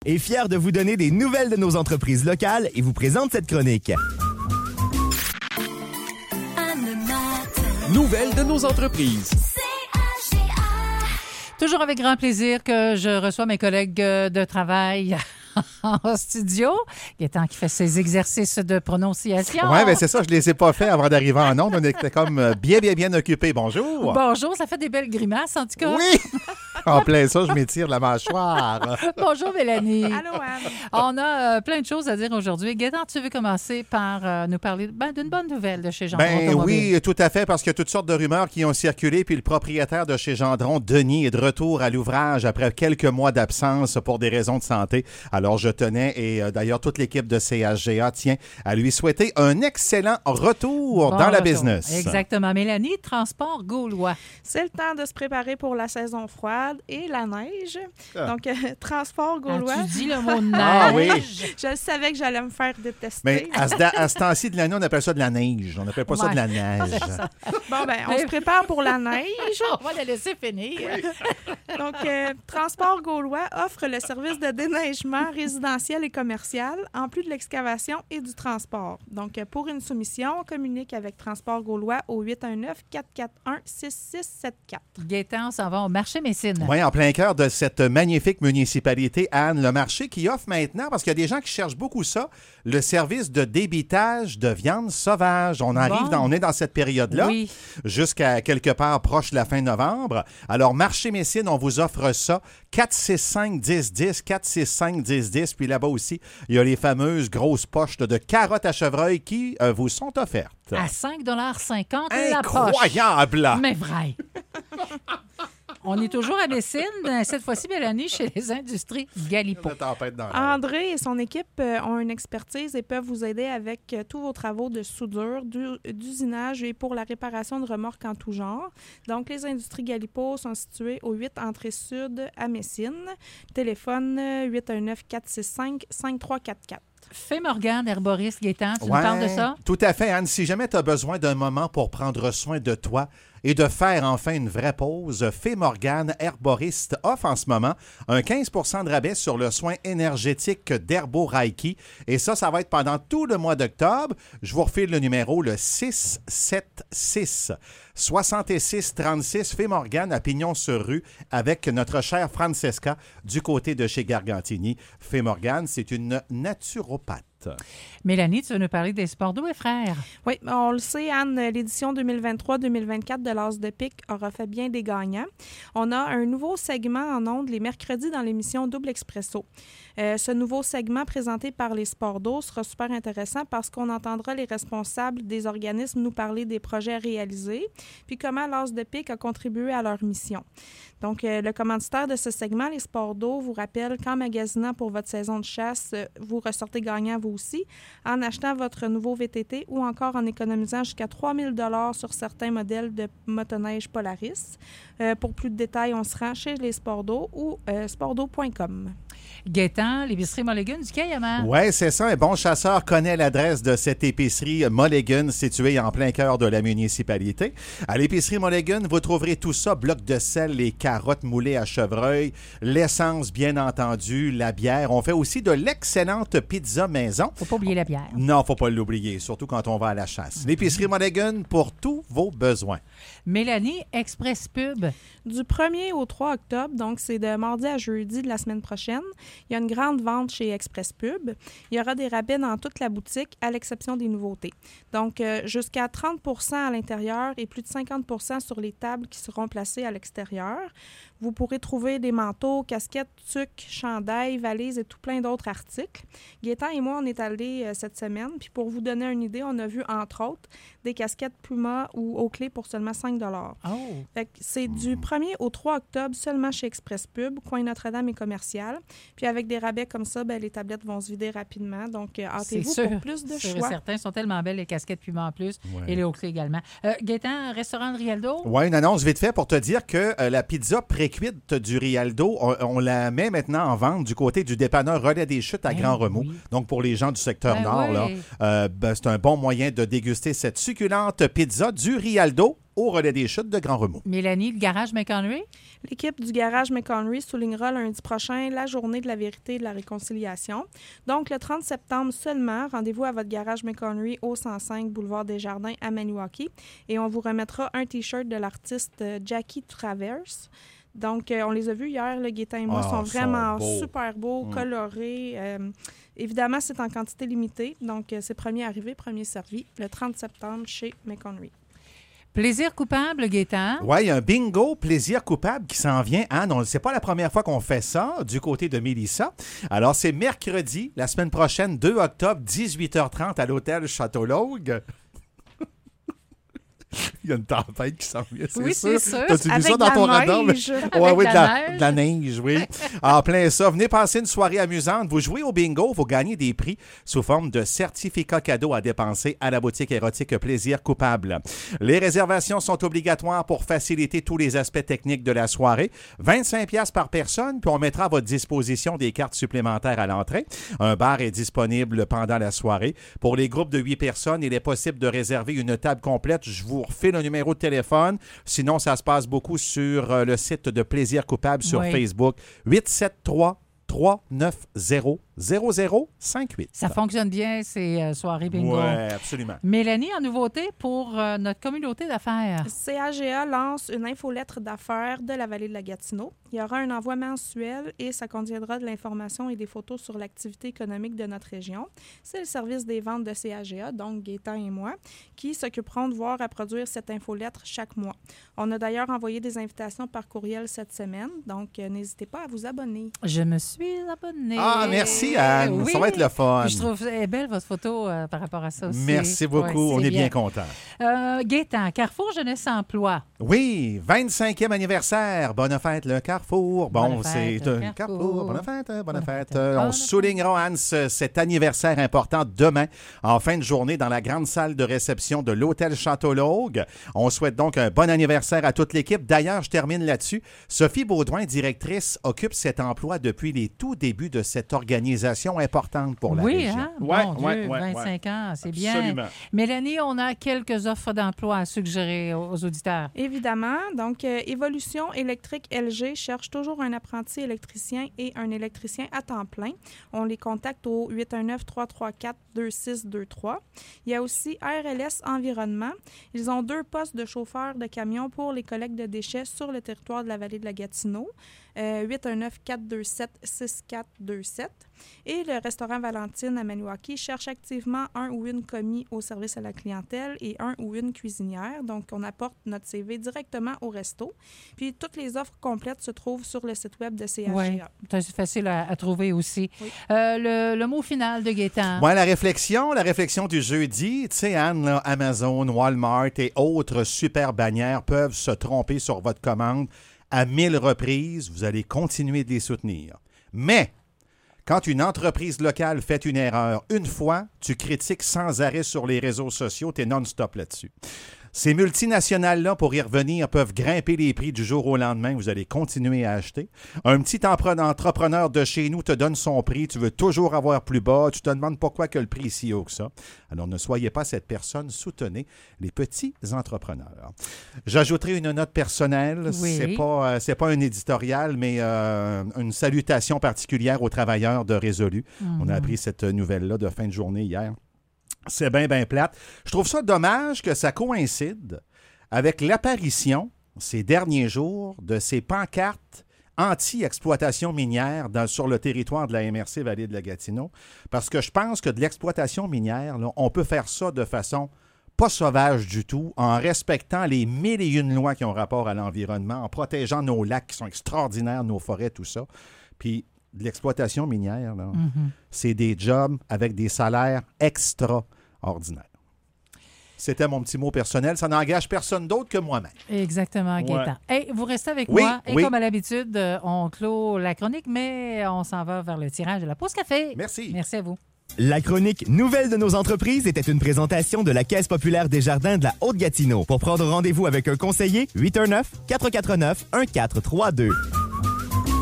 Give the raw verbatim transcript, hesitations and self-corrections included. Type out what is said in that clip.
Est fier de vous donner des nouvelles de nos entreprises locales et vous présente cette chronique. Nouvelles de nos entreprises. Toujours avec grand plaisir que je reçois mes collègues de travail en studio. Gaétan qui fait ses exercices de prononciation. Oui, bien c'est ça, je ne les ai pas faits avant d'arriver en ondes. On était comme bien, bien, bien occupés. Bonjour. Bonjour, ça fait des belles grimaces en tout cas. Oui! En plein ça, je m'étire la mâchoire. Bonjour Mélanie. Allô Anne. On a euh, plein de choses à dire aujourd'hui. Gaétan, tu veux commencer par euh, nous parler ben, d'une bonne nouvelle de chez Gendron Ben Automobile? oui, tout à fait, parce qu'il y a toutes sortes de rumeurs qui ont circulé, puis le propriétaire de chez Gendron, Denis, est de retour à l'ouvrage après quelques mois d'absence pour des raisons de santé. Alors je tenais, et euh, d'ailleurs toute l'équipe de C H G A tient à lui souhaiter un excellent retour Bon dans la retour. business. Exactement. Mélanie, transport gaulois. C'est le temps de se préparer pour la saison froide et la neige. Ah. Donc, euh, transport gaulois. Ah, tu dis le mot neige. Ah oui. Je savais que j'allais me faire détester. Mais à ce, à ce temps-ci de l'année, on appelle ça de la neige. On n'appelle pas ça de la neige. Bon, ben, on se prépare pour la neige. On va la laisser finir. Donc, euh, Transport gaulois offre le service de déneigement résidentiel et commercial, en plus de l'excavation et du transport. Donc, euh, pour une soumission, on communique avec Transport gaulois au huit un neuf, quatre quatre un, six six sept quatre. Gaétan, on s'en va au marché Messine. Oui, en plein cœur de cette magnifique municipalité, Anne, le marché qui offre maintenant, parce qu'il y a des gens qui cherchent beaucoup ça, le service de débitage de viande sauvage. On arrive, Bon. dans, on est dans cette période-là, Oui. jusqu'à quelque part proche de la fin novembre. Alors, marché Messine, on vous offre ça, quatre six cinq, dix dix, quatre six cinq, dix dix. Puis là-bas aussi, il y a les fameuses grosses poches de carottes à chevreuil qui euh, vous sont offertes. À cinq cinquante la poche. Incroyable! Mais vrai. On est toujours à Messine, cette fois-ci, Mélanie, chez les industries Galipo. La tempête dans l'air. André et son équipe euh, ont une expertise et peuvent vous aider avec euh, tous vos travaux de soudure, d'u- d'usinage et pour la réparation de remorques en tout genre. Donc, les industries Galipo sont situées au huit Entrée Sud à Messine. Téléphone euh, huit un neuf, quatre six cinq, cinq trois quatre quatre. Fée Morgane, herboriste, Gaétan, tu nous Ouais, parles de ça? Tout à fait, Anne. Si jamais tu as besoin d'un moment pour prendre soin de toi et de faire enfin une vraie pause, Fée Morgane, herboriste, offre en ce moment un quinze pour cent de rabais sur le soin énergétique d'Herbo Reiki. Et ça, ça va être pendant tout le mois d'octobre. Je vous refile le numéro, le six sept six, soixante-six trente-six, Fée Morgane à Pignon-sur-Rue avec notre chère Francesca du côté de chez Gargantini. Fée Morgane, c'est une naturopathe. Mélanie, tu veux nous parler des sports d'eau et frères? Oui, on le sait, Anne, l'édition deux mille vingt-trois deux mille vingt-quatre de l'As de pique aura fait bien des gagnants. On a un nouveau segment en ondes les mercredis dans l'émission Double Expresso. Euh, ce nouveau segment présenté par les sports d'eau sera super intéressant parce qu'on entendra les responsables des organismes nous parler des projets réalisés, puis comment l'As de pique a contribué à leur mission. Donc, euh, le commanditaire de ce segment, les sports d'eau, vous rappelle qu'en magasinant pour votre saison de chasse, euh, vous ressortez gagnant vous aussi, en achetant votre nouveau V T T ou encore en économisant jusqu'à trois mille dollars sur certains modèles de motoneige Polaris. Euh, pour plus de détails, on se rend chez les sports d'eau ou euh, sport d'eau point com. Gaétan, l'épicerie Mulligan du Cayama. Oui, c'est ça. Un bon chasseur connaît l'adresse de cette épicerie Mulligan située en plein cœur de la municipalité. À l'épicerie Mulligan, vous trouverez tout ça, bloc de sel, les carottes moulées à chevreuil, l'essence, bien entendu, la bière. On fait aussi de l'excellente pizza maison. Faut pas oublier la bière. Non, faut pas l'oublier, surtout quand on va à la chasse. L'épicerie Mulligan pour tous vos besoins. Mélanie, Express Pub. Du premier au trois octobre, donc c'est de mardi à jeudi de la semaine prochaine, il y a une grande vente chez Express Pub. Il y aura des rabais dans toute la boutique, à l'exception des nouveautés. Donc, euh, jusqu'à trente pour cent à l'intérieur et plus de cinquante pour cent sur les tables qui seront placées à l'extérieur. Vous pourrez trouver des manteaux, casquettes, tuques, chandails, valises et tout plein d'autres articles. Gaétan et moi, on est allés euh, cette semaine. Puis pour vous donner une idée, on a vu, entre autres, des casquettes Puma ou Oakley pour seulement cinq dollars. Oh. Fait que c'est du premier au trois octobre seulement chez Express Pub, coin Notre-Dame et commercial. Puis avec des rabais comme ça, ben, les tablettes vont se vider rapidement. Donc, euh, hâtez-vous sûr. pour plus de Sûr et choix. certain, sont tellement belles les casquettes Puma en plus Ouais. et les Oakley également. Euh, Gaétan, restaurant de Rialdo? Oui, une annonce vite fait pour te dire que euh, la pizza pré-cuite du Rialdo, on, on la met maintenant en vente du côté du dépanneur Relais des Chutes à Ben Grand Remous. oui. Donc, pour les gens du secteur Ben nord, oui. là, euh, ben, c'est un bon moyen de déguster cette succulente pizza du Rialdo au Relais des Chutes de Grand Remous. Mélanie, le garage McHenry? L'équipe du garage McHenry soulignera lundi prochain la journée de la vérité et de la réconciliation. Donc, le trente septembre seulement, rendez-vous à votre garage McHenry au cent cinq boulevard Desjardins à Maniwaki et on vous remettra un T-shirt de l'artiste Jackie Travers. Donc, euh, on les a vus hier, le Gaétan et moi, Ah, sont vraiment sont beaux. super beaux, Mm. colorés. Euh, évidemment, c'est en quantité limitée, donc euh, c'est premier arrivé, premier servi, le trente septembre chez McHenry. Plaisir coupable, Gaétan? Oui, il y a un bingo plaisir coupable qui s'en vient. Hein? Non, c'est pas la première fois qu'on fait ça du côté de Mélissa. Alors, c'est mercredi, la semaine prochaine, deux octobre, dix-huit heures trente à l'hôtel Château-Laugue. Il y a une tempête qui s'en vient, c'est Oui, sûr. c'est sûr. T'as-tu vu Avec ça dans de ton la radar? neige. Oui, Avec oui, de de la la, neige. de la neige, oui. En plein ça. Venez passer une soirée amusante. Vous jouez au bingo, vous gagnez des prix sous forme de certificats cadeaux à dépenser à la boutique érotique Plaisir Coupable. Les réservations sont obligatoires pour faciliter tous les aspects techniques de la soirée. vingt-cinq dollars par personne, puis on mettra à votre disposition des cartes supplémentaires à l'entrée. Un bar est disponible pendant la soirée. Pour les groupes de huit personnes, il est possible de réserver une table complète. Je vous refais le numéro de téléphone. Sinon, ça se passe beaucoup sur euh, le site de Plaisir Coupable sur Oui. Facebook. huit sept trois, trois neuf zéro, zéro zéro cinq huit. Ça fonctionne bien, ces euh, soirées bingo. Oui, absolument. Mélanie, en nouveauté pour euh, notre communauté d'affaires. C A G A lance une infolettre d'affaires de la vallée de la Gatineau. Il y aura un envoi mensuel et ça contiendra de l'information et des photos sur l'activité économique de notre région. C'est le service des ventes de C A G A, donc Gaétan et moi, qui s'occuperont de voir à produire cette infolettre chaque mois. On a d'ailleurs envoyé des invitations par courriel cette semaine, donc euh, n'hésitez pas à vous abonner. Je me suis abonnée. Ah, merci Anne. Oui. Ça va être le fun. Je trouve elle est belle, votre photo, euh, par rapport à ça aussi. Merci beaucoup. Ouais, On c'est est bien contents. Euh, Gaétan, Carrefour Jeunesse Emploi. Oui, vingt-cinquième anniversaire. Bonne fête, le Carrefour. Bon, Bonne fête, c'est le un Carrefour. Carrefour. Bonne fête, bonne, Bonne fête. fête. Euh, Bonne On fête. soulignera, Anne, ce- cet anniversaire important demain, en fin de journée, dans la grande salle de réception de l'Hôtel Château-Laugue. On souhaite donc un bon anniversaire à toute l'équipe. D'ailleurs, je termine là-dessus. Sophie Baudouin, directrice, occupe cet emploi depuis les tout débuts de cette organisation importante pour la oui, région. hein? Ouais, Mon ouais, Dieu, ouais, ouais. vingt-cinq ans, c'est bien. Absolument. Mélanie, on a quelques offres d'emploi à suggérer aux, aux auditeurs. Évidemment. Donc, euh, Évolution électrique L G cherche toujours un apprenti électricien et un électricien à temps plein. On les contacte au huit un neuf, trois trois quatre, deux six deux trois. Il y a aussi R L S Environnement. Ils ont deux postes de chauffeurs de camions pour les collectes de déchets sur le territoire de la vallée de la Gatineau. Euh, huit un neuf, quatre deux sept, six quatre deux sept. Et le restaurant Valentine à Maniwaki cherche activement un ou une commis au service à la clientèle et un ou une cuisinière. Donc, on apporte notre C V directement au resto. Puis, toutes les offres complètes se trouvent sur le site web de C A G A. Oui, c'est facile à, à trouver aussi. Oui. Euh, le, le mot final de Gaétan. Ouais, la réflexion, la réflexion du jeudi, tu sais, Anne, là, Amazon, Walmart et autres super bannières peuvent se tromper sur votre commande à mille reprises. Vous allez continuer de les soutenir. Mais, quand une entreprise locale fait une erreur une fois, tu critiques sans arrêt sur les réseaux sociaux, tu es non-stop là-dessus. Ces multinationales-là, pour y revenir, peuvent grimper les prix du jour au lendemain. Vous allez continuer à acheter. Un petit empre- entrepreneur de chez nous te donne son prix. Tu veux toujours avoir plus bas. Tu te demandes pourquoi que le prix est si haut que ça. Alors, ne soyez pas cette personne. Soutenez les petits entrepreneurs. J'ajouterai une note personnelle. Oui. C'est pas, euh, c'est pas un éditorial, mais euh, une salutation particulière aux travailleurs de Résolu. Mm-hmm. On a appris cette nouvelle-là de fin de journée hier. C'est bien, bien plate. Je trouve ça dommage que ça coïncide avec l'apparition, ces derniers jours, de ces pancartes anti-exploitation minière dans, sur le territoire de la M R C Vallée de la Gatineau, parce que je pense que de l'exploitation minière, là, on peut faire ça de façon pas sauvage du tout, en respectant les mille et une lois qui ont rapport à l'environnement, en protégeant nos lacs qui sont extraordinaires, nos forêts, tout ça. Puis de l'exploitation minière, là, Mm-hmm. c'est des jobs avec des salaires extraordinaires. C'était mon petit mot personnel. Ça n'engage personne d'autre que moi-même. Exactement, Gaétan. Hey, vous restez avec Oui, moi. Et oui. comme à l'habitude, euh, on clôt la chronique, mais on s'en va vers le tirage de la pause café. Merci. Merci à vous. La chronique Nouvelles de nos entreprises était une présentation de la Caisse populaire des Jardins de la Haute-Gatineau. Pour prendre rendez-vous avec un conseiller, huit un neuf, quatre quatre neuf, un quatre trois deux.